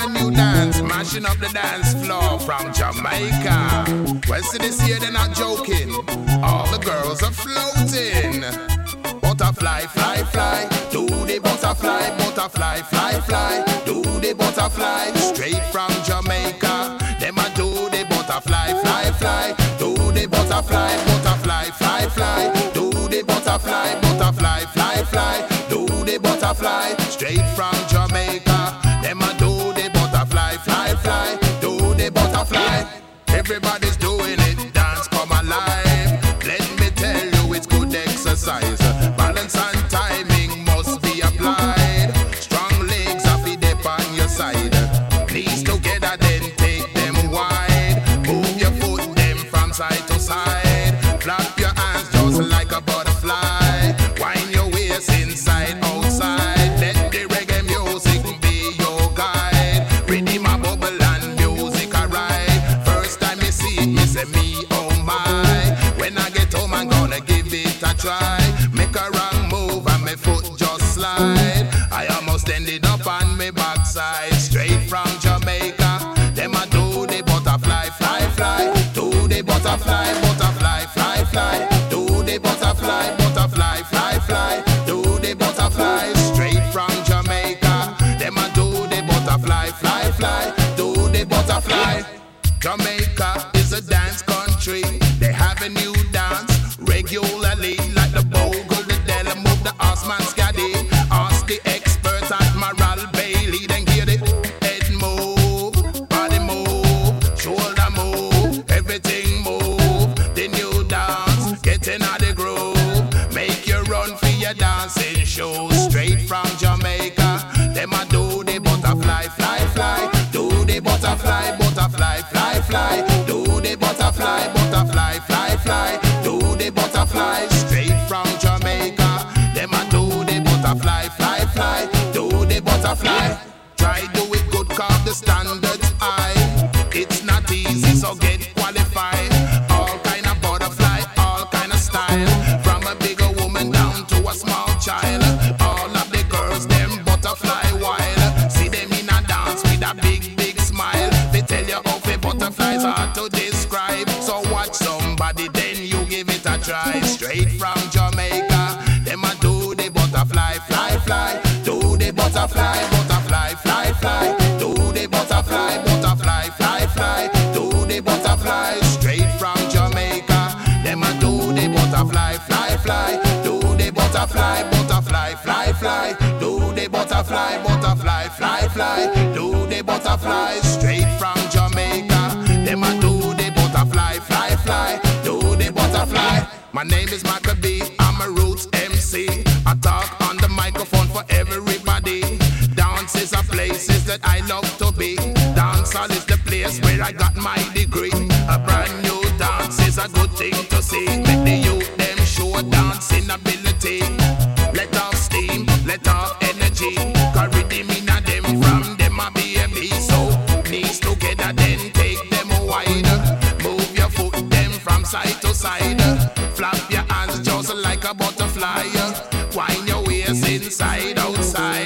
brand new dance, mashing up the dance floor from Jamaica. Well, see this year they're not joking, all the girls are floating. Butterfly, fly, fly, do the butterfly, butterfly, fly, fly, do the butterfly, straight from Jamaica. Them a do the butterfly, fly, fly, do the butterfly, butterfly, fly, fly, do the butterfly, butterfly, fly, fly, do the butterfly, straight from Jamaica. Them a do the butterfly, fly, fly, do the butterfly. Everybody's doing it, dance come alive. Let me tell you, it's good exercise. Balance and timing must be applied. Strong legs are feet up on your side. Knees together, then take them wide. Move your foot them from side to side. Flap your hands just like a butterfly. Wind your waist inside, outside. Let the reggae music be your guide. Rhythm a bubble and music a ride. First time you see it, me say me, oh my. When I get home, I'm gonna give it a try. Make a wrong move and my foot just slide. I almost ended up on my backside. Straight from Jamaica. Them a do the butterfly, fly, fly. Do the butterfly, butterfly, fly, fly. Do the butterfly, butterfly, fly, fly. Do the butterfly, straight from Jamaica. Them a do the butterfly, fly, fly. Do the butterfly. Jamaica is a dance country. They have a new dance regularly, like the bogle, the della, move the Osman Scaddy. Ask the expert Admiral Bailey, then hear the head move, body move, shoulder move, everything move. The new dance, get in the groove, make you run for your dancing shows. Straight from Jamaica, them a do the butterfly, fly, fly. Do the butterfly, butterfly, fly, fly. Do the butterfly, butterfly, fly, fly. Do the butterfly, straight from Jamaica. Them a do the butterfly, fly, fly. Do the butterfly. Try do it good, cause the standards high. It's not easy, so get qualified. All kind of butterfly, all kind of style. From a bigger woman down to a small child. All of the girls, them butterfly wild. See them in a dance with a big, big smile. They tell you how the butterflies are to describe. So watch somebody, then you give it a try. Straight from Jamaica, them a do the butterfly, fly, fly. Do the butterfly, butterfly, fly, fly. Do the butterfly, butterfly, fly, fly. Do the butterfly, straight from Jamaica. Them a do the butterfly, fly, fly. Do the butterfly, butterfly, fly, fly. Do the butterfly, butterfly, fly, fly. Do the butterfly, straight from Jamaica. Them a do the butterfly, fly, fly. Do the butterfly. My name is Maccabee, I'm a roots MC. I talk on the microphone for everybody. Dances are places that I love to be. Dancehall is the place where I got my degree. A brand new dance is a good thing to see. Let the youth them show dancing ability. Let off steam, let off energy. Carry them in a them from them a baby. So knees together then take them wide. Move your foot them from side to side. Flap your hands just like a butterfly. Wind your waist inside, outside.